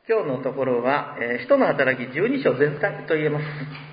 今日のところは、使徒の働き12章全体と言えます。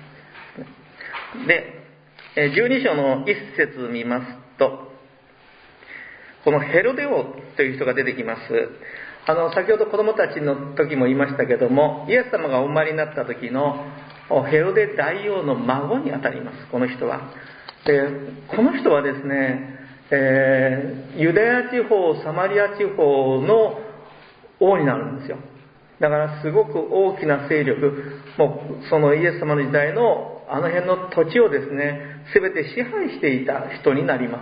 で、12章の一節見ますと、このヘロデ王という人が出てきます。先ほど子供たちの時も言いましたけども、イエス様がお生まれになった時のヘロデ大王の孫にあたります、この人は。で、この人はですね、ユダヤ地方、サマリア地方の王になるんですよ。だからすごく大きな勢力、もうそのイエス様の時代のあの辺の土地をですね、全て支配していた人になります。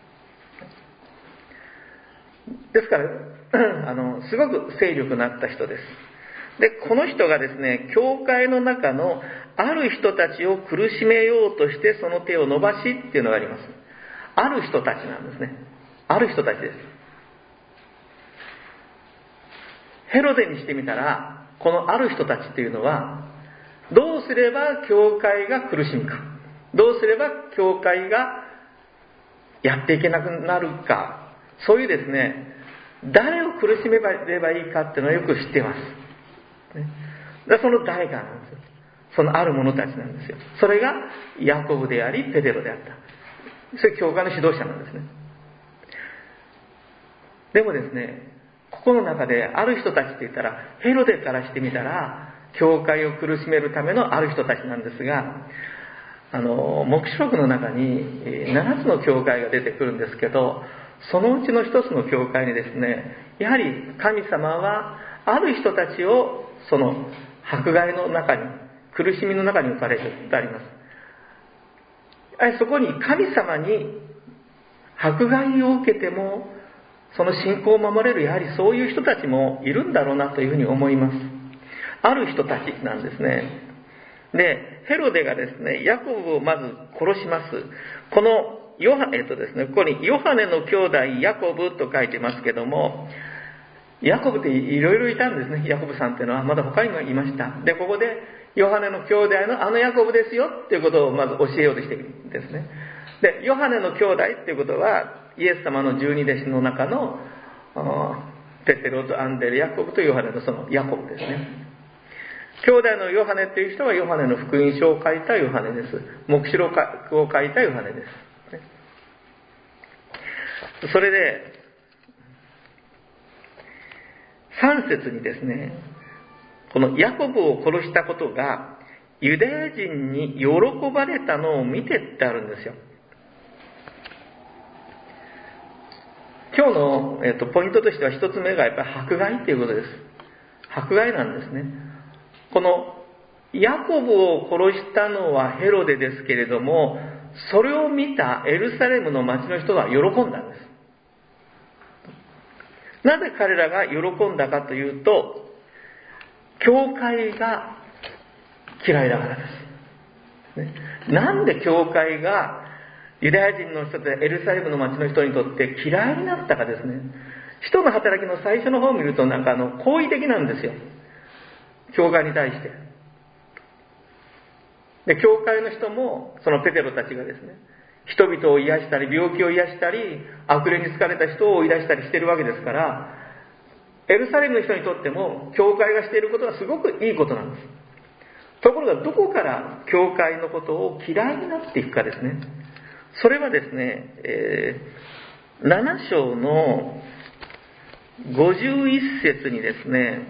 ですからすごく勢力のあった人です。で、この人がですね、教会の中のある人たちを苦しめようとしてその手を伸ばしっていうのがあります。ある人たちなんですね。ある人たちです。ヘロデにしてみたら、このある人たちっていうのは、どうすれば教会が苦しむか、どうすれば教会がやっていけなくなるか、そういうですね、誰を苦しめればいいかっていうのをよく知っています。その誰かなんですよ。そのある者たちなんですよ。それがヤコブでありペテロであった。そういう教会の指導者なんですね。でもですね、ここの中である人たちって言ったら、ヘロデからしてみたら教会を苦しめるためのある人たちなんですが、黙示録の中に7つの教会が出てくるんですけど、そのうちの一つの教会にですね、やはり神様はある人たちをその迫害の中に、苦しみの中に置かれてあります。そこに神様に迫害を受けてもその信仰を守れる、やはりそういう人たちもいるんだろうなというふうに思います。ある人たちなんですね。で、ヘロデがですね、ヤコブをまず殺します。このですね、ここにヨハネの兄弟ヤコブと書いてますけども、ヤコブっていろいろいたんですね。ヤコブさんっていうのはまだ他にもいました。で、ここでヨハネの兄弟のあのヤコブですよっていうことをまず教えようとしているんですね。で、ヨハネの兄弟っていうことはイエス様の十二弟子の中のペテロとアンデレ、ヤコブとヨハネのそのヤコブですね。兄弟のヨハネっていう人はヨハネの福音書を書いたヨハネです。黙示録を書いたヨハネです。それで3節にですね、このヤコブを殺したことがユダヤ人に喜ばれたのを見てってあるんですよ。今日の、ポイントとしては一つ目がやっぱり迫害ということです。迫害なんですね。このヤコブを殺したのはヘロデですけれども、それを見たエルサレムの町の人は喜んだんです。なぜ彼らが喜んだかというと、教会が嫌いだからです、ね。なんで教会がユダヤ人の人でエルサレムの町の人にとって嫌いになったかですね。使徒の働きの最初の方を見ると好意的なんですよ。教会に対して。で、教会の人もそのペテロたちがですね、人々を癒したり病気を癒したり悪霊に疲れた人を追い出したりしているわけですから、エルサレムの人にとっても教会がしていることはすごくいいことなんです。ところがどこから教会のことを嫌いになっていくかですね。それはですね、7章の51節にですね、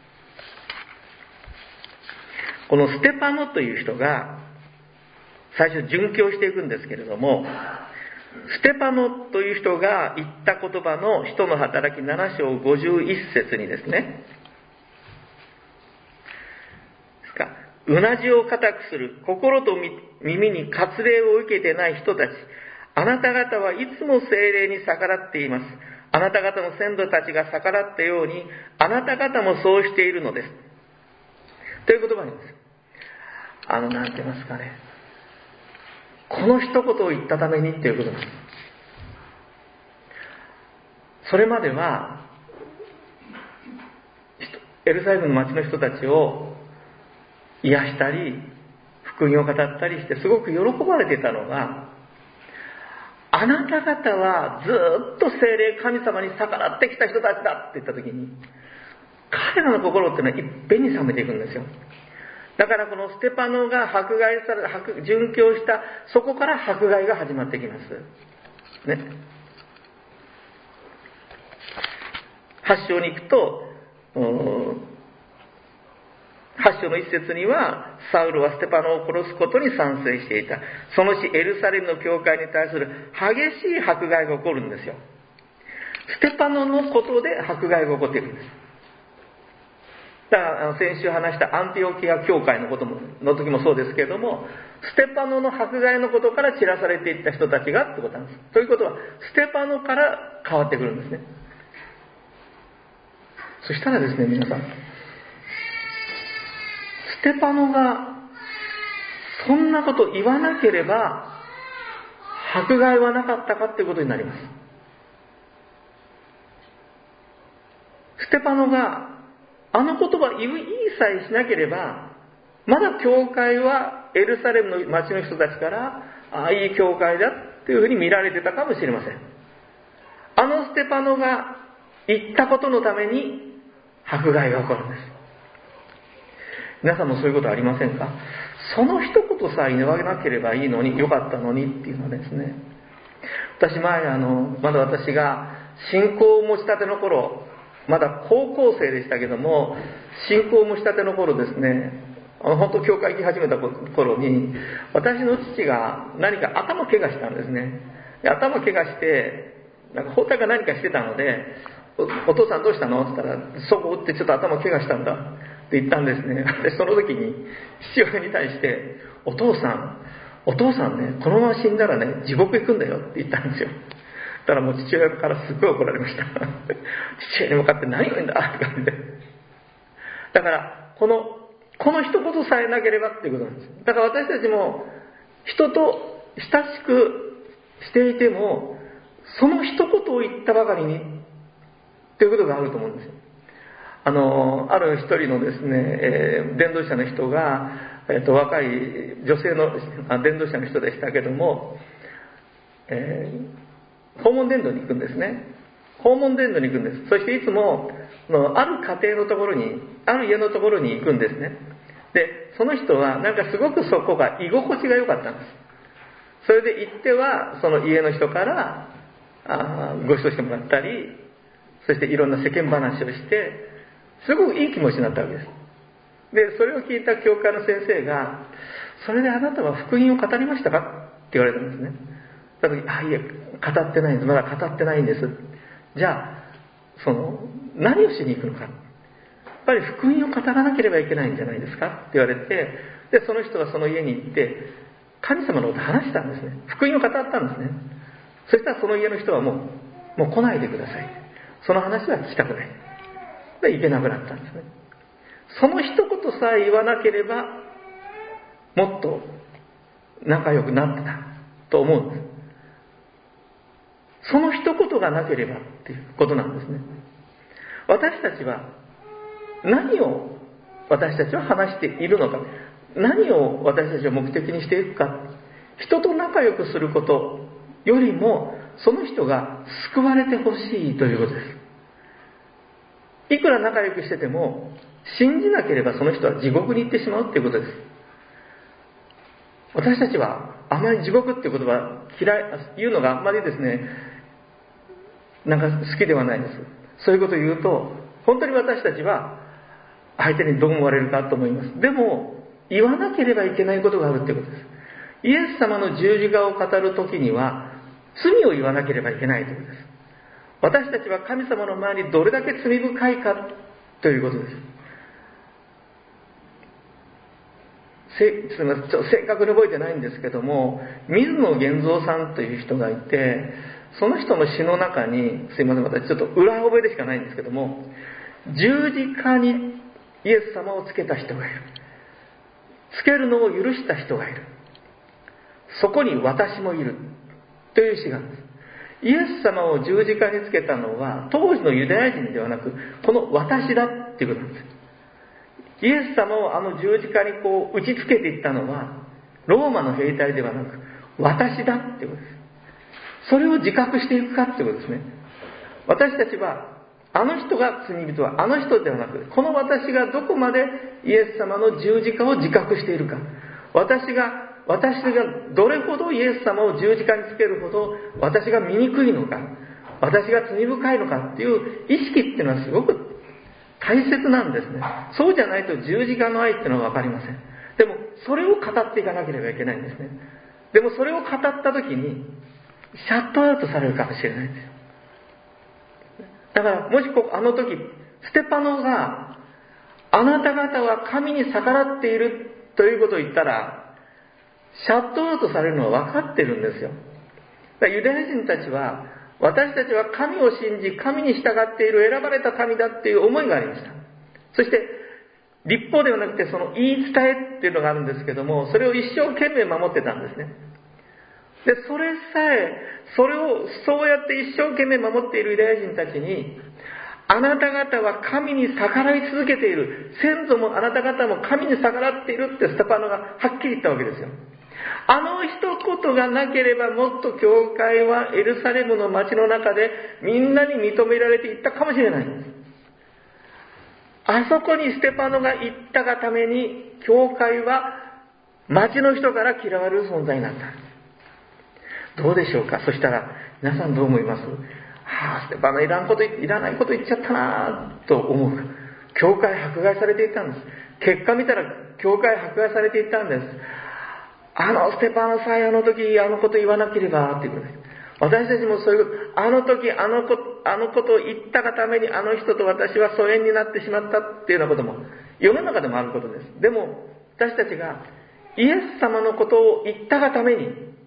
このステパノという人が最初殉教していくんですけれども、ステパノという人が言った言葉の使徒の働き7章51節にですね、うなじを固くする心と耳に割礼を受けてない人たち、あなた方はいつも聖霊に逆らっています。あなた方の先祖たちが逆らったようにあなた方もそうしているのですという言葉なんです。なんて言いますかね、この一言を言ったためにっていうことなんです。それまではエルサレムの町の人たちを癒したり福音を語ったりしてすごく喜ばれていたのが、あなた方はずっと聖霊神様に逆らってきた人たちだって言った時に、 彼らの心っていうのはいっぺんに冷めていくんですよ。だからこのステパノが迫害され、殉教した、そこから迫害が始まってきますね。8章に行くと、8章の一節には、サウルはステパノを殺すことに賛成していた。その日エルサレムの教会に対する激しい迫害が起こるんですよ。ステパノのことで迫害が起こっているんです。だから先週話したアンティオキア教会のことの時もそうですけれども、ステパノの迫害のことから散らされていった人たちがってことなんです。ということは、ステパノから変わってくるんですね。そしたらですね、皆さん、ステパノがそんなこと言わなければ迫害はなかったかっていうことになります。ステパノがあの言葉言いさえしなければ、まだ教会はエルサレムの町の人たちから、ああ、いい教会だっていうふうに見られてたかもしれません。あのステパノが言ったことのために迫害が起こるんです。皆さんもそういうことありませんか？その一言さえ言わなければいいのに、よかったのにっていうのはですね、私前まだ私が信仰を持ちたての頃、まだ高校生でしたけども、信仰を持ちたての頃ですね、本当教会行き始めた頃に、私の父が何か頭怪我したんですね。で、頭怪我して、なんか包帯か何かしてたので、お父さんどうしたのって言ったら、そこ打ってちょっと頭怪我したんだって言ったんですね。で、その時に父親に対して、お父さんね、このまま死んだらね、地獄行くんだよって言ったんですよ。だからもう父親からすごい怒られました。父親に向かって何を言うんだって感じで。だからこの一言さえなければっていうことなんです。だから私たちも人と親しくしていても、その一言を言ったばかりにっていうことがあると思うんですよ。ある一人のですね、伝道者の人が、若い女性の伝道者の人でしたけども、訪問伝道に行くんですね。訪問伝道に行くんです。そしていつもある家庭のところに、ある家のところに行くんですね。で、その人はなんかすごくそこが居心地が良かったんです。それで行ってはその家の人からご馳走してもらったり、そしていろんな世間話をして、すごくいい気持ちになったわけです。で、それを聞いた教会の先生が、それであなたは福音を語りましたかって言われたんですね。だからいえ、語ってないんです。まだ語ってないんです。じゃあ、何をしに行くのか。やっぱり福音を語らなければいけないんじゃないですかって言われて、で、その人がその家に行って、神様のことを話したんですね。福音を語ったんですね。そしたらその家の人はもう来ないでください。その話は聞きたくない。で、行けなくなったんですね。その一言さえ言わなければ、もっと仲良くなってたと思うんです。その一言がなければっていうことなんですね。私たちは何を私たちは話しているのか、何を私たちを目的にしていくか、人と仲良くすることよりもその人が救われてほしいということです。いくら仲良くしてても信じなければその人は地獄に行ってしまうということです。私たちはあまり地獄っていう言葉言うのがあんまりですね、なんか好きではないです。そういうことを言うと本当に私たちは相手にどう思われるかと思います。でも言わなければいけないことがあるということです。イエス様の十字架を語るときには罪を言わなければいけないということです。私たちは神様の前にどれだけ罪深いかということです。すみません、正確に覚えてないんですけども、水野源三さんという人がいて、その人の詩の中に、すいません、私ちょっと裏覚えでしかないんですけども、十字架にイエス様をつけた人がいる、つけるのを許した人がいる、そこに私もいるという詩があるんです。イエス様を十字架につけたのは当時のユダヤ人ではなく、この私だっていうことなんです。イエス様をあの十字架にこう打ちつけていったのはローマの兵隊ではなく、私だっていうことです。それを自覚していくかっていうことですね。私たちはあの人が罪人はあの人ではなく、この私がどこまでイエス様の十字架を自覚しているか、私がどれほどイエス様を十字架につけるほど私が醜いのか、私が罪深いのかっていう意識っていうのはすごく大切なんですね。そうじゃないと十字架の愛っていうのは分かりません。でもそれを語っていかなければいけないんですね。でもそれを語った時にシャットアウトされるかもしれないんですよ。だからもしあの時ステパノがあなた方は神に逆らっているということを言ったらシャットアウトされるのは分かってるんですよ。だからユダヤ人たちは私たちは神を信じ神に従っている選ばれた民だっていう思いがありました。そして律法ではなくてその言い伝えっていうのがあるんですけども、それを一生懸命守ってたんですね。でそれをそうやって一生懸命守っているユダヤ人たちに、あなた方は神に逆らい続けている、先祖もあなた方も神に逆らっているってステパノがはっきり言ったわけですよ。あの一言がなければもっと教会はエルサレムの町の中でみんなに認められていったかもしれないんです。あそこにステパノが行ったがために教会は町の人から嫌われる存在になった。どうでしょうか。そしたら皆さんどう思います？ステパノいらないこと言っちゃったなと思う。教会迫害されていたんです。結果見たら教会迫害されていたんです。ステパノさえあの時あのこと言わなければっていうことです。私たちもそういうあの時あのことを言ったがためにあの人と私は疎遠になってしまったっていうようなことも世の中でもあることです。でも私たちがイエス様のことを言ったがために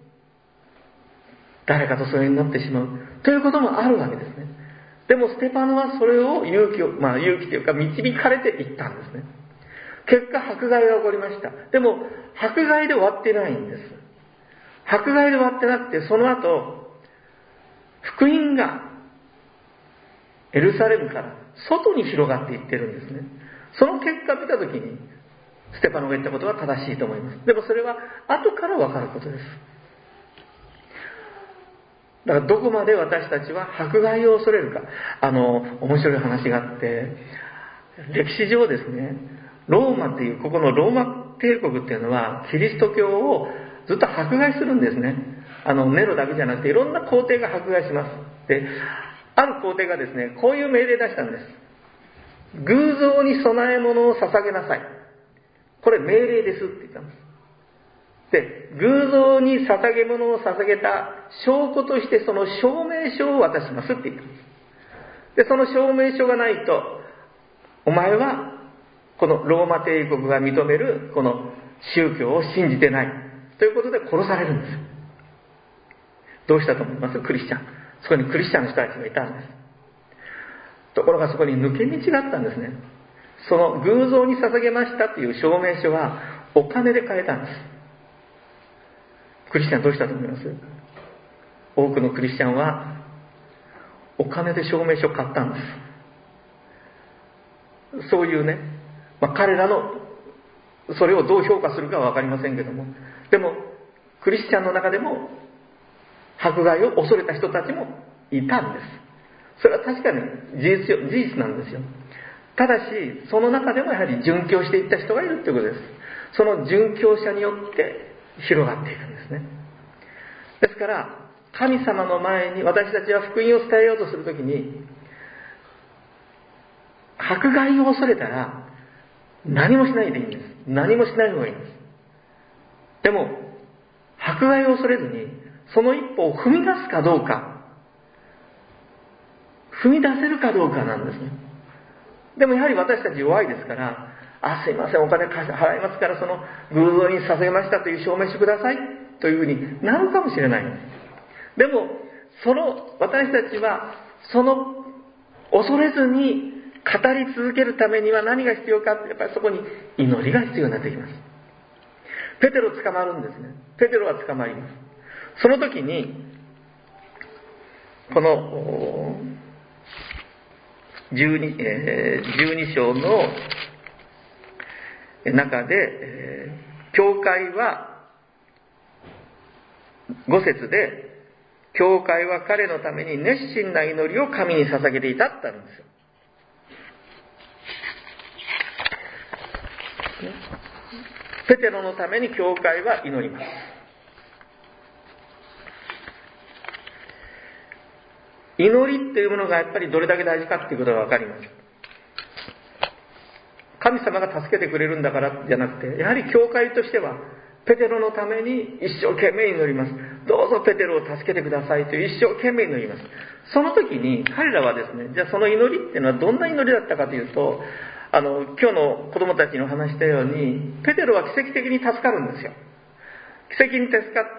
誰かと疎遠になってしまうということもあるわけですね。でもステパノはそれを勇気というか導かれていったんですね。結果迫害が起こりました。でも迫害で終わってないんです。迫害で終わってなくて、その後福音がエルサレムから外に広がっていってるんですね。その結果見たときにステパノが言ったことは正しいと思います。でもそれは後から分かることです。だからどこまで私たちは迫害を恐れるか。面白い話があって、歴史上ですね、ローマっていうここのローマ帝国っていうのはキリスト教をずっと迫害するんですね。ネロだけじゃなくていろんな皇帝が迫害します。で、ある皇帝がですね、こういう命令出したんです。偶像に供え物を捧げなさい。これ命令ですって言ったんです。で、偶像に捧げ物を捧げた証拠としてその証明書を渡しますって言ったんです。で、その証明書がないと、お前はこのローマ帝国が認めるこの宗教を信じてないということで殺されるんです。どうしたと思います？クリスチャン。そこにクリスチャンの人たちがいたんです。ところがそこに抜け道があったんですね。その偶像に捧げましたという証明書はお金で買えたんです。クリスチャンどうしたと思います？多くのクリスチャンはお金で証明書を買ったんです。そういうね、彼らのそれをどう評価するかは分かりませんけども、でもクリスチャンの中でも迫害を恐れた人たちもいたんです。それは確かに事実なんですよ。ただしその中でもやはり殉教していった人がいるということです。その殉教者によって広がっていくんですね。ですから神様の前に私たちは福音を伝えようとするときに、迫害を恐れたら何もしないでいいんです。何もしない方がいいんです。でも迫害を恐れずにその一歩を踏み出すかどうか、踏み出せるかどうかなんですね。でもやはり私たち弱いですから、すいません、お金払いますからその偶像に捧げましたという証明してくださいというふうになるかもしれないんです。でも私たちは恐れずに語り続けるためには何が必要かって、やっぱりそこに祈りが必要になってきます。ペテロ捕まるんですね。ペテロは捕まります。その時にこの12章の中で、教会は5節で教会は彼のために熱心な祈りを神に捧げていたってあるんですよ。 ペテロのために教会は祈ります。祈りっていうものがやっぱりどれだけ大事かっていうことが分かります。神様が助けてくれるんだからじゃなくて、やはり教会としてはペテロのために一生懸命祈ります。どうぞペテロを助けてくださいという一生懸命祈ります。その時に彼らはですね、じゃあその祈りっていうのはどんな祈りだったかというと、今日の子供たちにお話したように、ペテロは奇跡的に助かるんですよ。奇跡に助かって、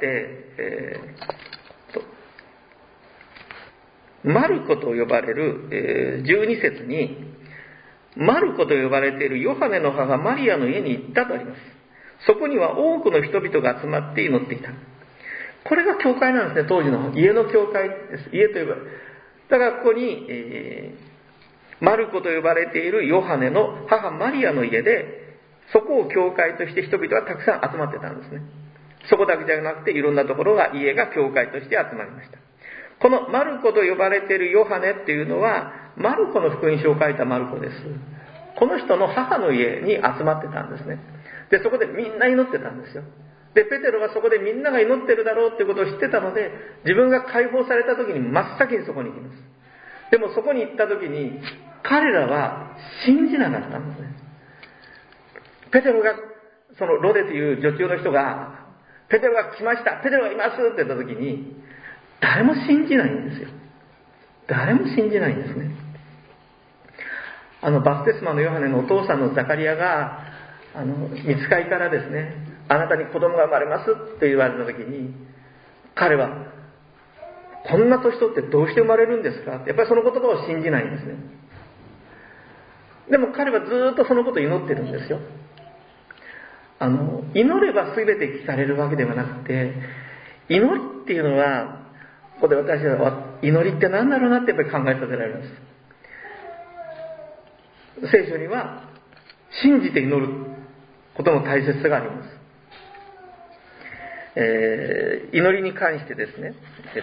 マルコと呼ばれる、12節に、マルコと呼ばれているヨハネの母マリアの家に行ったとあります。そこには多くの人々が集まって祈っていた。これが教会なんですね、当時の家の教会です。家と呼ばれる。だからここに、マルコと呼ばれているヨハネの母マリアの家で、そこを教会として人々はたくさん集まってたんですね。そこだけじゃなくていろんなところが家が教会として集まりました。このマルコと呼ばれているヨハネっていうのは、マルコの福音書を書いたマルコです。この人の母の家に集まってたんですね。で、そこでみんな祈ってたんですよ。で、ペテロはそこでみんなが祈ってるだろうっていうことを知ってたので、自分が解放された時に真っ先にそこに行きます。でもそこに行った時に、彼らは信じなかったんですね。ペテロが、そのロデという女中の人が、ペテロが来ました、ペテロがいますって言った時に、誰も信じないんですよ。誰も信じないんですね。バプテスマのヨハネのお父さんのザカリアが、御使いからですね、あなたに子供が生まれますって言われた時に、彼は、こんな年取ってどうして生まれるんですかって、やっぱりその言葉を信じないんですね。でも彼はずっとそのことを祈ってるんですよ。祈れば全て聞かれるわけではなくて、祈りっていうのは、ここで私は祈りって何だろうなってやっぱり考えさせられます。聖書には信じて祈ることの大切さがあります。祈りに関してですね、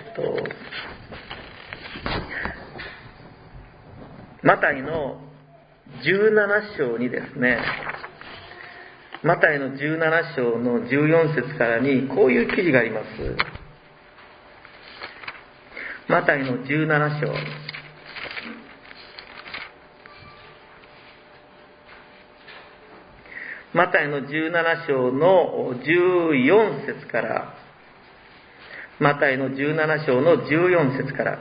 マタイの17章にですね、マタイの17章の14節からにこういう記事があります。マタイの17章。マタイの17章の14節から、マタイの17章の14節から、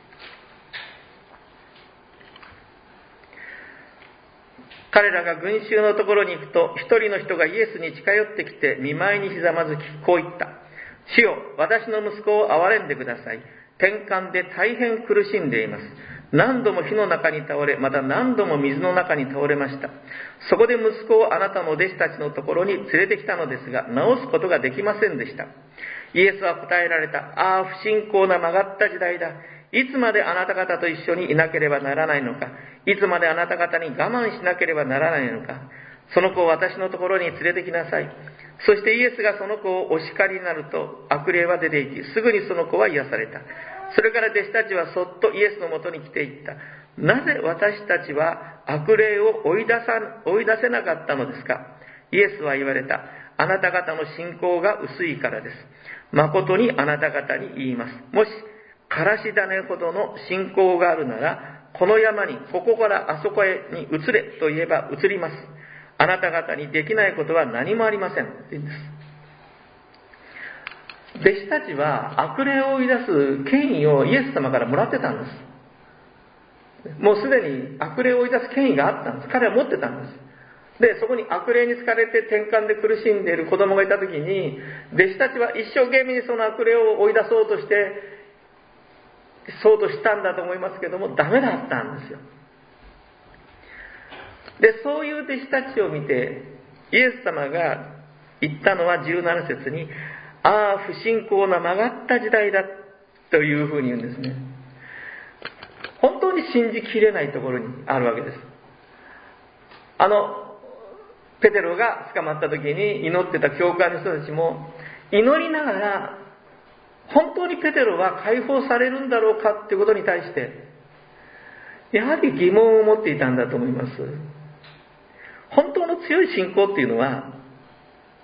彼らが群衆のところに行くと、一人の人がイエスに近寄ってきて、見舞いにひざまずき、こう言った。主よ、私の息子を憐れんでください。転換で大変苦しんでいます。何度も火の中に倒れ、また何度も水の中に倒れました。そこで息子をあなたの弟子たちのところに連れてきたのですが、治すことができませんでした。イエスは答えられた。ああ、不信仰な曲がった時代だ。いつまであなた方と一緒にいなければならないのか。いつまであなた方に我慢しなければならないのか。その子を私のところに連れてきなさい。そしてイエスがその子をお叱りになると、悪霊は出て行き、すぐにその子は癒された。それから弟子たちはそっとイエスのもとに来ていった。なぜ私たちは悪霊を追い出せなかったのですか。イエスは言われた。あなた方の信仰が薄いからです。誠にあなた方に言います。もし、からし種ほどの信仰があるなら、この山にここからあそこへに移れと言えば移ります。あなた方にできないことは何もありません。と言うんです。弟子たちは悪霊を追い出す権威をイエス様からもらってたんです。もうすでに悪霊を追い出す権威があったんです。彼は持ってたんです。で、そこに悪霊に疲れて転換で苦しんでいる子供がいたときに、弟子たちは一生懸命にその悪霊を追い出そうとしたんだと思いますけども、ダメだったんですよ。で、そういう弟子たちを見て、イエス様が言ったのは17節に、ああ、不信仰な曲がった時代だというふうに言うんですね。本当に信じきれないところにあるわけです。ペテロが捕まった時に祈ってた教会の人たちも、祈りながら、本当にペテロは解放されるんだろうかということに対して、やはり疑問を持っていたんだと思います。本当の強い信仰っていうのは、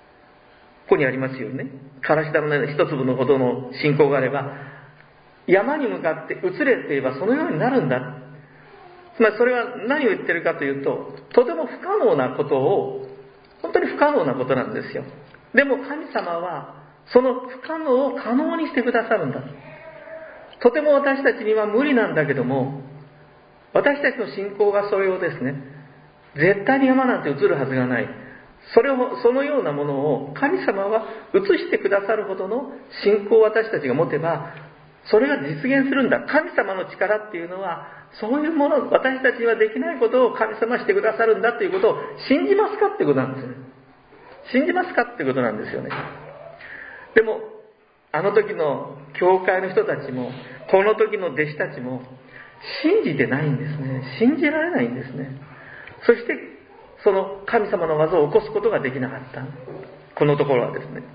ここにありますよね。からし種の一粒のほどの信仰があれば、山に向かって移れって言えばそのようになるんだ。つまりそれは何を言ってるかというと、とても不可能なことを、本当に不可能なことなんですよ。でも神様はその不可能を可能にしてくださるんだ。とても私たちには無理なんだけども、私たちの信仰がそれをですね、絶対に山なんて移るはずがない。そのようなものを神様は移してくださるほどの信仰を私たちが持てば、それが実現するんだ。神様の力っていうのは、そういうもの、私たちにはできないことを神様はしてくださるんだということを信じますかってことなんですよね。信じますかってことなんですよね。でも、あの時の教会の人たちも、この時の弟子たちも、信じてないんですね。信じられないんですね。そして、その神様の技を起こすことができなかった。このところはですね。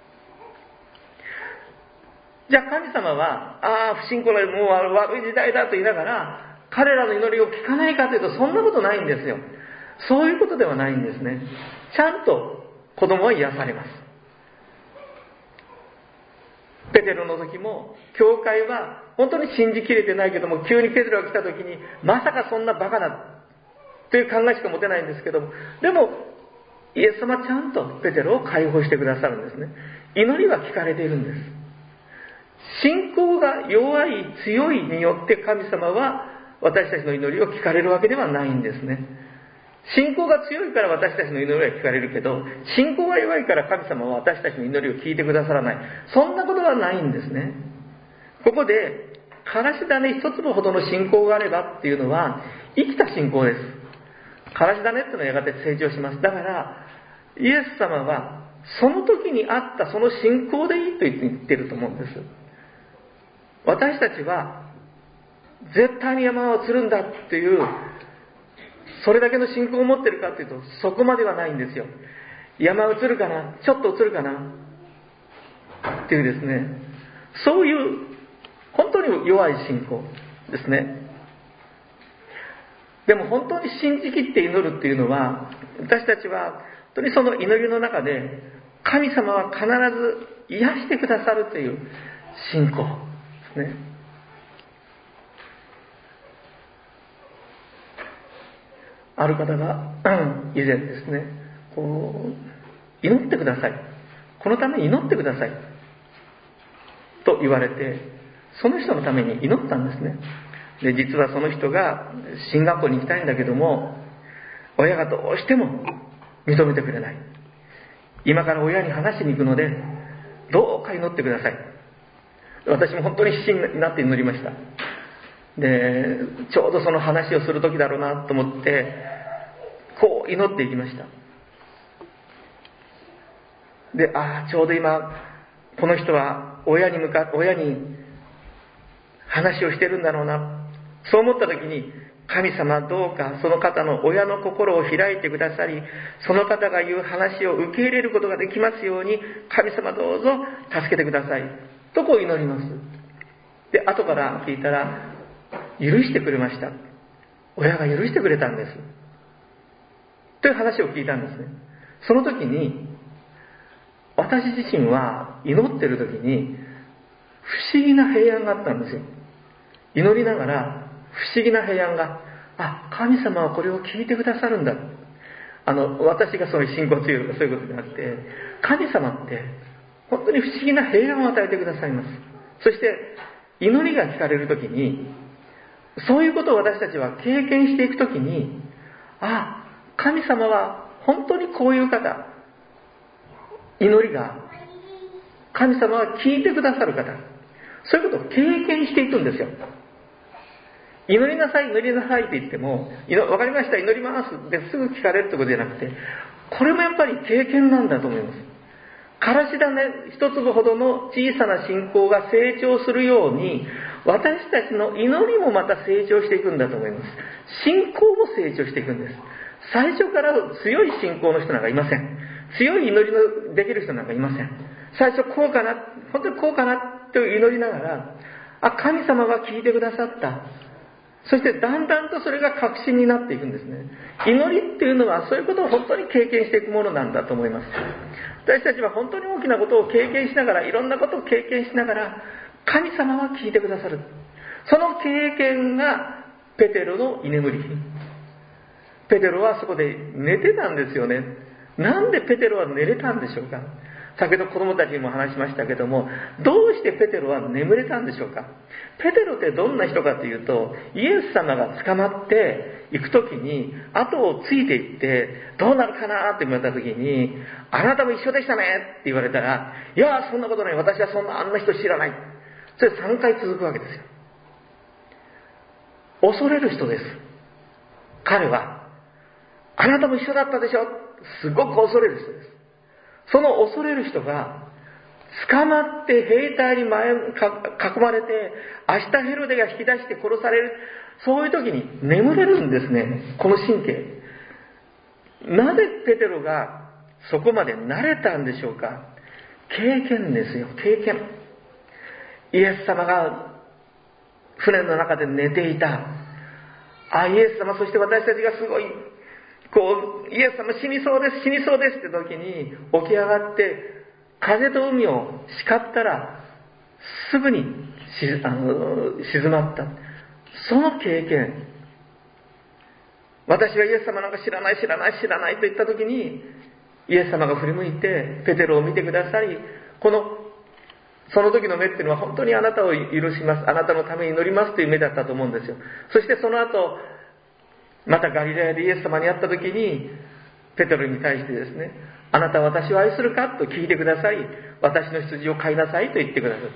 じゃあ神様は、不信仰なもう悪い時代だと言いながら、彼らの祈りを聞かないかというと、そんなことないんですよ。そういうことではないんですね。ちゃんと子供は癒されます。ペテロの時も、教会は本当に信じきれてないけども、急にペテロが来た時に、まさかそんなバカなという考えしか持てないんですけども、でもイエス様はちゃんとペテロを解放してくださるんですね。祈りは聞かれているんです。信仰が弱い強いによって神様は私たちの祈りを聞かれるわけではないんですね。信仰が強いから私たちの祈りは聞かれるけど、信仰が弱いから神様は私たちの祈りを聞いてくださらない、そんなことはないんですね。ここでからし種一粒ほどの信仰があればっていうのは生きた信仰です。からし種っていうのはやがて成長します。だからイエス様はその時にあったその信仰でいいと言っていると思うんです。私たちは絶対に山は移るんだっていうそれだけの信仰を持っているかというと、そこまではないんですよ。山移るかな、ちょっと移るかなっていうですね、そういう本当に弱い信仰ですね。でも本当に信じきって祈るっていうのは、私たちは本当にその祈りの中で神様は必ず癒してくださるという信仰ですね。ある方が以前ですね、祈ってください、このために祈ってくださいと言われて、その人のために祈ったんですね。で、実はその人が進学校に行きたいんだけども、親がどうしても認めてくれない。今から親に話しに行くのでどうか祈ってください。私も本当に必死になって祈りました。で、ちょうどその話をする時だろうなと思ってこう祈っていきました。で、ちょうど今この人は親に話をしてるんだろうな、そう思った時に、神様どうかその方の親の心を開いてくださり、その方が言う話を受け入れることができますように、神様どうぞ助けてくださいとこう祈ります。で、後から聞いたら許してくれました、親が許してくれたんですという話を聞いたんですね。その時に私自身は祈ってる時に不思議な平安があったんですよ。祈りながら不思議な平安が、神様はこれを聞いてくださるんだ。私がそういう信仰強いとかそういうことじゃなくて、神様って本当に不思議な平安を与えてくださいます。そして祈りが聞かれるときに、そういうことを私たちは経験していくときに、神様は本当にこういう方、祈りが神様は聞いてくださる方、そういうことを経験していくんですよ。祈りなさい祈りなさいって言っても、わかりました祈りますですぐ聞かれるってことじゃなくて、これもやっぱり経験なんだと思います。からし種一粒ほどの小さな信仰が成長するように、私たちの祈りもまた成長していくんだと思います。信仰も成長していくんです。最初から強い信仰の人なんかいません。強い祈りのできる人なんかいません。最初こうかな、本当にこうかなと祈りながら、神様は聞いてくださった。 そしてだんだんとそれが確信になっていくんですね。祈りっていうのはそういうことを本当に経験していくものなんだと思います。私たちは本当に大きなことを経験しながら、いろんなことを経験しながら、神様は聞いてくださる。その経験がペテロの居眠り。ペテロはそこで寝てたんですよね。なんでペテロは寝れたんでしょうか。先ほど子供たちにも話しましたけども、どうしてペテロは眠れたんでしょうか。ペテロってどんな人かというと、イエス様が捕まって行くときに後をついていってどうなるかなって言われたときに、あなたも一緒でしたねって言われたら、いやそんなことない、私はあんな人知らない、それ3回続くわけですよ。恐れる人です。彼はあなたも一緒だったでしょ、すごく恐れる人です。その恐れる人が捕まって兵隊に囲まれて、明日ヘロデが引き出して殺される、そういう時に眠れるんですね、この神経。なぜペテロがそこまで慣れたんでしょうか。経験ですよ、経験。イエス様が船の中で寝ていた。イエス様、そして私たちがすごいイエス様死にそうです死にそうですって時に起き上がって風と海を叱ったらすぐに静まった。その経験。私はイエス様なんか知らないと言った時に、イエス様が振り向いてペテロを見てくださり、その時の目っていうのは本当にあなたを許します、あなたのために祈りますという目だったと思うんですよ。そしてその後またガリラヤでイエス様に会った時に、ペテロに対してですね、あなたは私を愛するかと聞いてください、私の羊を飼いなさいと言ってくださった。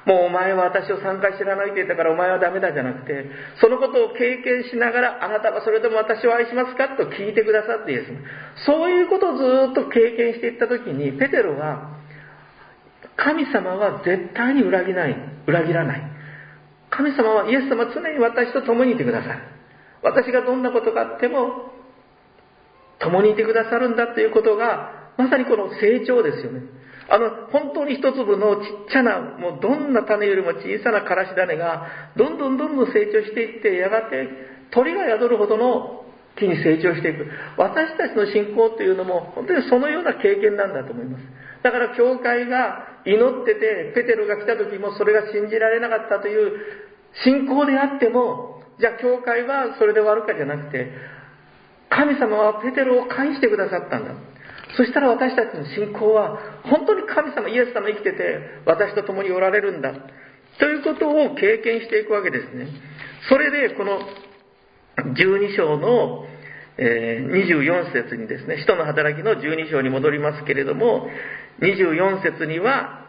もうお前は私を3回知らないと言ったからお前はダメだじゃなくて、そのことを経験しながら、あなたはそれでも私を愛しますかと聞いてくださってイエス様、そういうことをずっと経験していった時に、ペテロは神様は絶対に裏切らない。神様はイエス様は常に私と共にいてください。私がどんなことがあっても共にいてくださるんだということが、まさにこの成長ですよね。本当に一粒のちっちゃな、もうどんな種よりも小さなからし種がどんどん成長していって、やがて鳥が宿るほどの木に成長していく。私たちの信仰というのも本当にそのような経験なんだと思います。だから教会が祈っててペテロが来た時もそれが信じられなかったという信仰であっても、じゃあ教会はそれで終わるかじゃなくて、神様はペテロを返してくださったんだ。そしたら私たちの信仰は本当に神様、イエス様生きてて私と共におられるんだということを経験していくわけですね。それでこの12章の24節にですね、使徒の働きの12章に戻りますけれども、24節には、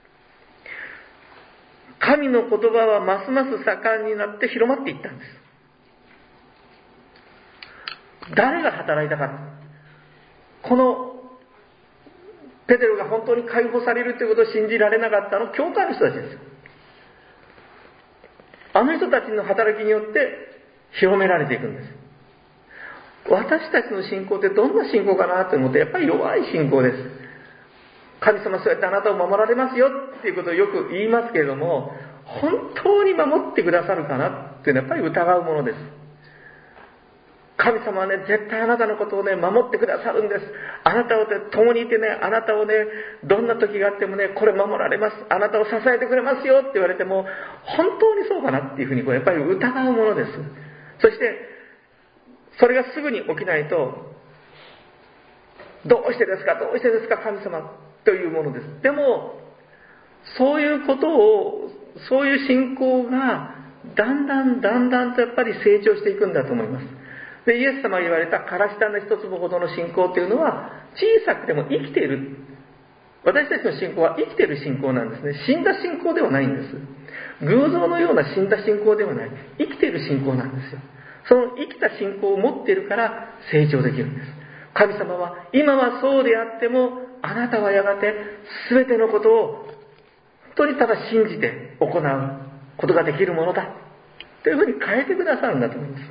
神の言葉はますます盛んになって広まっていったんです。誰が働いたか。このペテロが本当に解放されるということを信じられなかったのは教会の人たちです。あの人たちの働きによって広められていくんです。私たちの信仰ってどんな信仰かなと思うと、やっぱり弱い信仰です。神様そうやってあなたを守られますよっていうことをよく言いますけれども、本当に守ってくださるかなっていうのはやっぱり疑うものです。神様はね、絶対あなたのことをね、守ってくださるんです。あなたを共にいてね、あなたをね、どんな時があってもね、これ守られます。あなたを支えてくれますよって言われても、本当にそうかなっていうふうにやっぱり疑うものです。そして、それがすぐに起きないと、どうしてですか神様というものです。でも、そういうことを、そういう信仰がだんだんとやっぱり成長していくんだと思います。で、イエス様が言われたからし種一粒ほどの信仰というのは、小さくても生きている。私たちの信仰は生きている信仰なんですね。死んだ信仰ではないんです。偶像のような死んだ信仰ではない。生きている信仰なんですよ。その生きた信仰を持っているから成長できるんです。神様は今はそうであっても、あなたはやがて全てのことを本当にただ信じて行うことができるものだというふうに変えてくださるんだと思います。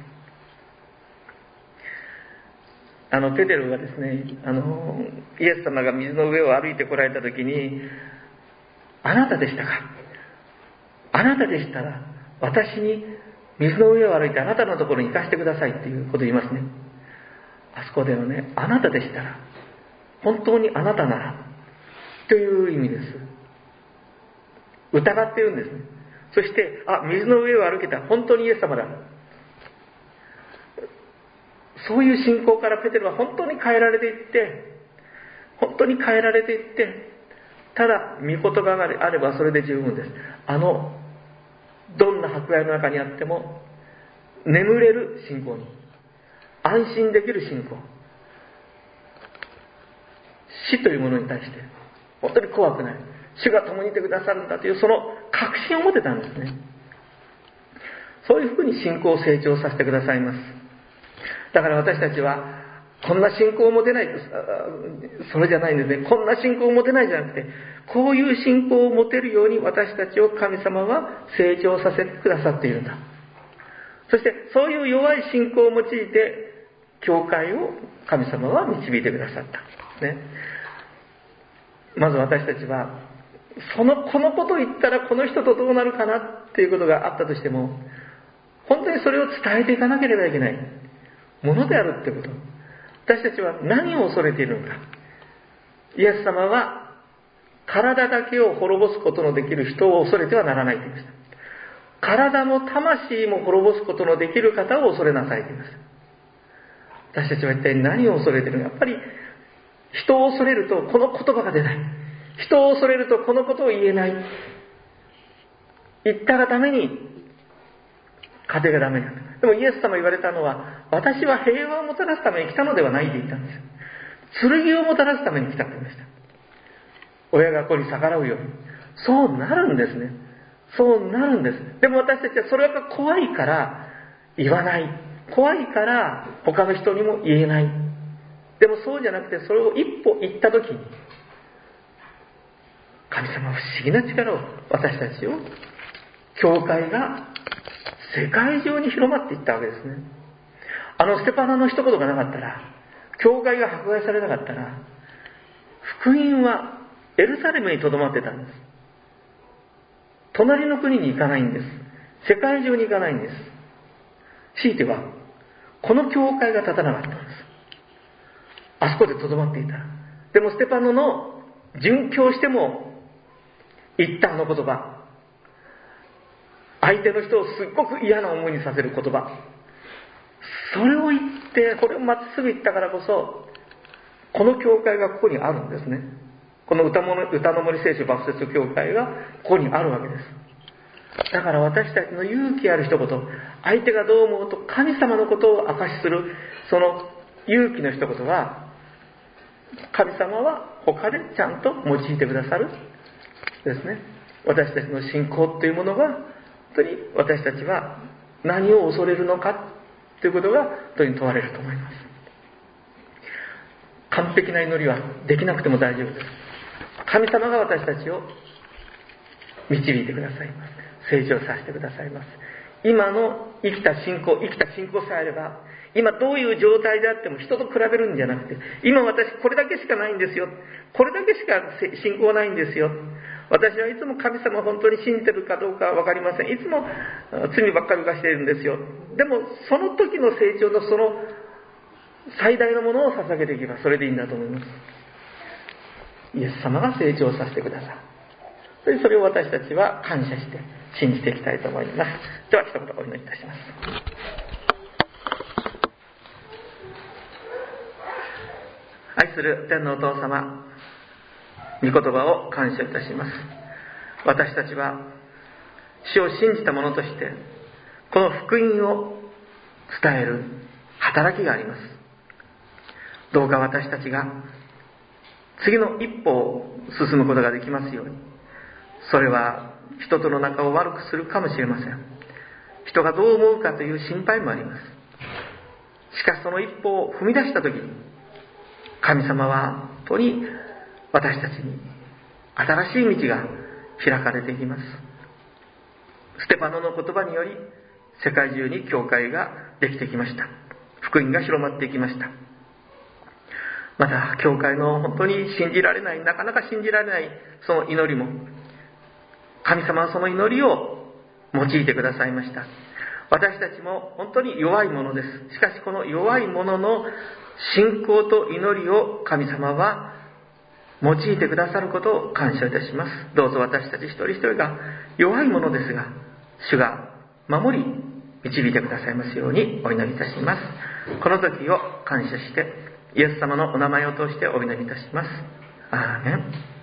ペテロがですね、イエス様が水の上を歩いてこられた時に、あなたでしたか、あなたでしたら私に水の上を歩いてあなたのところに行かせてくださいっていうことを言いますね。あそこでのね、あなたでしたら、本当にあなたならという意味です。疑っているんですね。そして、水の上を歩けた本当にイエス様だ、そういう信仰からペテロは本当に変えられていって、本当に変えられていって、ただ御言葉があればそれで十分です。どんな迫害の中にあっても眠れる信仰に、安心できる信仰、死というものに対して本当に怖くない、主が共にいてくださるんだというその確信を持てたんですね。そういうふうに信仰を成長させてくださいます。だから私たちはこんな信仰を持てない、それじゃないんですね。こんな信仰を持てないじゃなくて、こういう信仰を持てるように私たちを神様は成長させてくださっているんだ。そしてそういう弱い信仰を用いて教会を神様は導いてくださった、ね、まず私たちはこのことを言ったらこの人とどうなるかなっていうことがあったとしても、本当にそれを伝えていかなければいけないものであるってこと。私たちは何を恐れているのか。イエス様は体だけを滅ぼすことのできる人を恐れてはならないと言いました。体も魂も滅ぼすことのできる方を恐れなさいと言いました。私たちは一体何を恐れているのか。やっぱり人を恐れるとこの言葉が出ない、人を恐れるとこのことを言えない、言ったがために家庭がダメになる。でもイエス様言われたのは、私は平和をもたらすために来たのではないと言ったんです。剣をもたらすために来たと言いました。親が子に逆らうように。そうなるんですね。そうなるんです。でも私たちはそれが怖いから言わない。怖いから他の人にも言えない。でもそうじゃなくて、それを一歩行った時に、神様は不思議な力を、私たちを、教会が世界中に広まっていったわけですね。ステパノの一言がなかったら、教会が迫害されなかったら、福音はエルサレムにとどまってたんです。隣の国に行かないんです。世界中に行かないんです。強いてはこの教会が立たなかったんです。あそこでとどまっていた。でもステパノの殉教しても言った言葉、相手の人をすっごく嫌な思いにさせる言葉、それを言って、これをまっすぐ言ったからこそ、この教会がここにあるんですね。この歌の森聖書バプテスト教会がここにあるわけです。だから私たちの勇気ある一言、相手がどう思うと神様のことを証しする、その勇気の一言は、神様は他でちゃんと用いてくださるですね。私たちの信仰というものが、本当に私たちは何を恐れるのかということが本当に問われると思います。完璧な祈りはできなくても大丈夫です。神様が私たちを導いてくださいます。成長させてくださいます。今の生きた信仰さえあれば、今どういう状態であっても人と比べるんじゃなくて、今私これだけしかないんですよ、これだけしか信仰ないんですよ、私はいつも神様を本当に信じてるかどうかは分かりません、いつも罪ばっかり犯しているんですよ、でもその時の成長のその最大のものを捧げていけばそれでいいんだと思います。イエス様が成長させてください。それを私たちは感謝して信じていきたいと思います。では一言お祈りいたします。愛する天のお父様、御言葉を感謝いたします。私たちは主を信じた者としてこの福音を伝える働きがあります。どうか私たちが次の一歩を進むことができますように。それは人との仲を悪くするかもしれません。人がどう思うかという心配もあります。しかしその一歩を踏み出したときに、神様は本当に私たちに新しい道が開かれていきます。ステパノの言葉により世界中に教会ができてきました。福音が広まっていきました。また教会の本当に信じられない、なかなか信じられないその祈りも、神様はその祈りを用いてくださいました。 私たちも本当に弱いものです。しかしこの弱いものの信仰と祈りを神様は用いてくださることを感謝いたします。どうぞ私たち一人一人が弱いものですが、主が守り導いてくださいますようにお祈りいたします。この時を感謝してイエス様のお名前を通してお祈りいたします。アーメン。